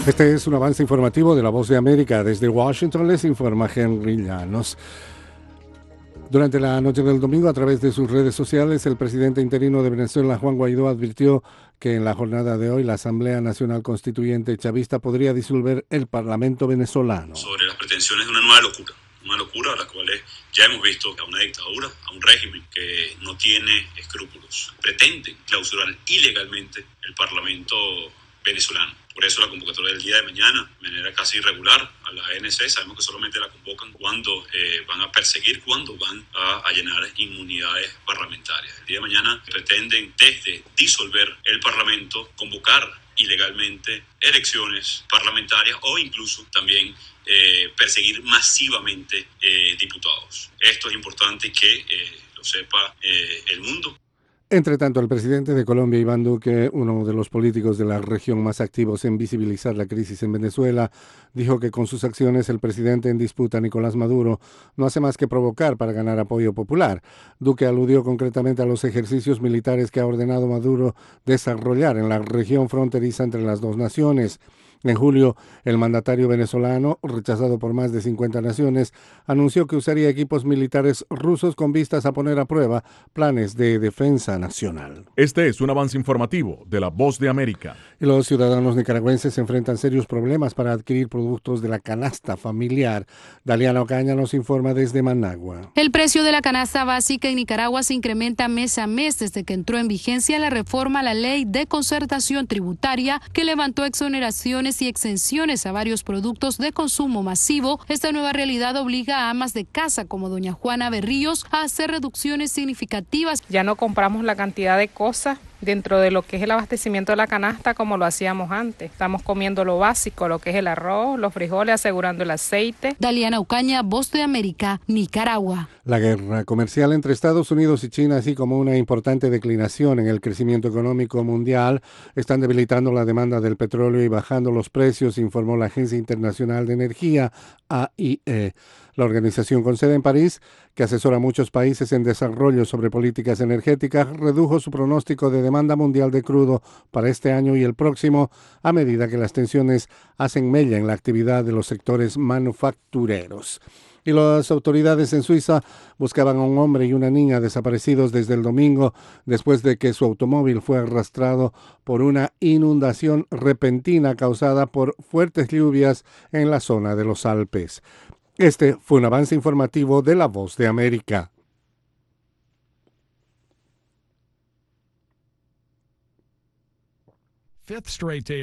Este es un avance informativo de La Voz de América. Desde Washington les informa Henry Llanos. Durante la noche del domingo, a través de sus redes sociales, el presidente interino de Venezuela, Juan Guaidó, advirtió que en la jornada de hoy la Asamblea Nacional Constituyente chavista podría disolver el Parlamento venezolano. Sobre las pretensiones de una nueva locura a la cual ya hemos visto a una dictadura, a un régimen que no tiene escrúpulos. Pretenden clausurar ilegalmente el Parlamento venezolano. Por eso la convocatoria del día de mañana, de manera casi irregular, a la ANC, sabemos que solamente la convocan cuando van a perseguir, cuando van a llenar inmunidades parlamentarias. El día de mañana pretenden, desde disolver el Parlamento, convocar ilegalmente elecciones parlamentarias o incluso también perseguir masivamente diputados. Esto es importante que lo sepa el mundo. Entre tanto, el presidente de Colombia, Iván Duque, uno de los políticos de la región más activos en visibilizar la crisis en Venezuela, dijo que con sus acciones el presidente en disputa, Nicolás Maduro, no hace más que provocar para ganar apoyo popular. Duque aludió concretamente a los ejercicios militares que ha ordenado Maduro desarrollar en la región fronteriza entre las dos naciones. En julio, el mandatario venezolano, rechazado por más de 50 naciones, anunció que usaría equipos militares rusos con vistas a poner a prueba planes de defensa nacional. Este es un avance informativo de La Voz de América. Y los ciudadanos nicaragüenses enfrentan serios problemas para adquirir productos de la canasta familiar. Daliana Ocaña nos informa desde Managua. El precio de la canasta básica en Nicaragua se incrementa mes a mes desde que entró en vigencia la reforma a la Ley de Concertación Tributaria, que levantó exoneraciones y exenciones a varios productos de consumo masivo. Esta nueva realidad obliga a amas de casa como doña Juana Berríos a hacer reducciones significativas. Ya no compramos la cantidad de cosas dentro de lo que es el abastecimiento de la canasta como lo hacíamos antes. Estamos comiendo lo básico, lo que es el arroz, los frijoles, asegurando el aceite. Daliana Ocaña, Voz de América, Nicaragua. La guerra comercial entre Estados Unidos y China, así como una importante declinación en el crecimiento económico mundial, están debilitando la demanda del petróleo y bajando los precios, informó la Agencia Internacional de Energía, AIE. La organización con sede en París, que asesora a muchos países en desarrollo sobre políticas energéticas, redujo su pronóstico de demanda mundial de crudo para este año y el próximo a medida que las tensiones hacen mella en la actividad de los sectores manufactureros. Y las autoridades en Suiza buscaban a un hombre y una niña desaparecidos desde el domingo después de que su automóvil fue arrastrado por una inundación repentina causada por fuertes lluvias en la zona de los Alpes. Este fue un avance informativo de La Voz de América. Fifth straight day